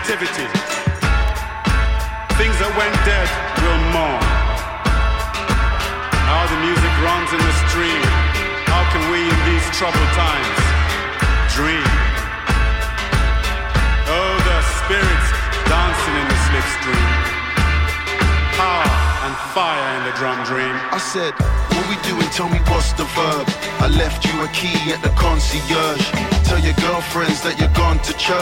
nativity. Things that went dead will mourn. Now the music runs in the stream. How can we in these troubled times dream? Oh, the spirits dancing in the slipstream. Power and fire in the drum dream. I said, what we doing? Tell me what's the verb. I left you a key at the concierge. Tell your girlfriends that you're gone to church.